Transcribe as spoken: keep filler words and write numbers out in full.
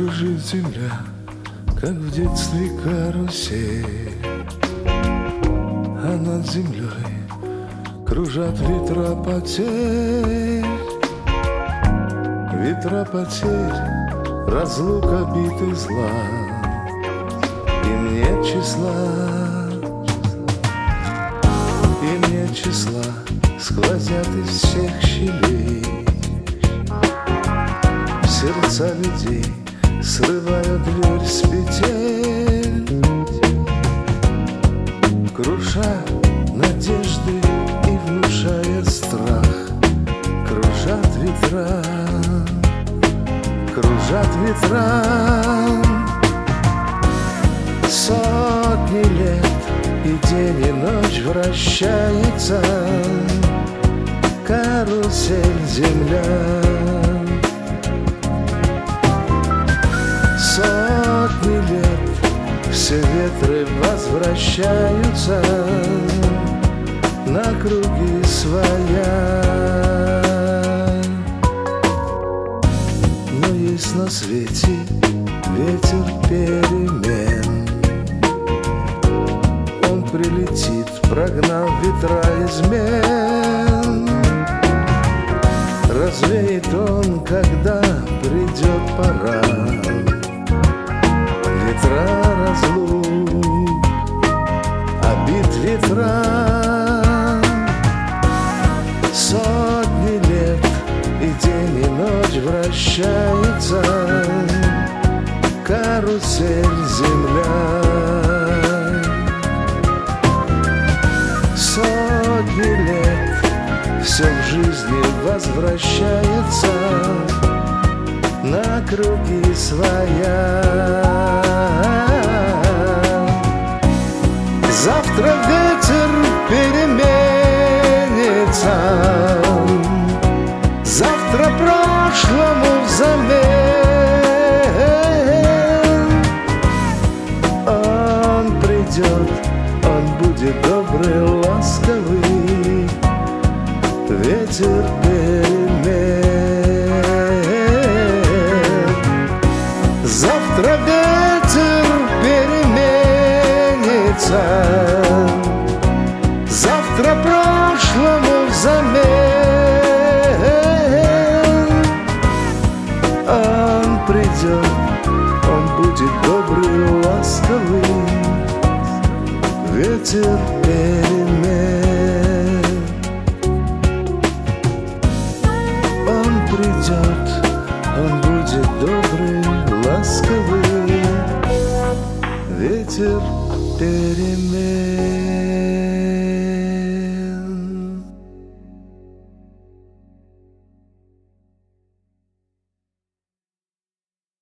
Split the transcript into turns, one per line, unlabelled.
Кружит земля, как в детстве карусель, а над землей кружат ветра потерь. Ветра потерь, разлук, обид и зла. Им нет числа, им нет числа, сквозят из всех щелей. Сердца людей срывают дверь с петель, круша надежды и внушая страх. Кружат ветра, кружат ветра. Сотни лет и день и ночь вращается карусель земля. Сотни лет все ветры возвращаются на круги своя. Но есть на свете ветер перемен. Он прилетит, прогнав ветра измен. Развеет он, когда придет пора. Ветра разлук, обид ветра. Сотни лет и день и ночь вращается карусель земля. Сотни лет все в жизни возвращается на круги своя. Завтра ветер переменится, завтра прошлому взамен. Он придет, он будет добрый, ласковый, ветер перемен. Завтра ветер переменится, завтра прошлому взамен. Он придет, он будет добрый, ласковый, ветер перемен.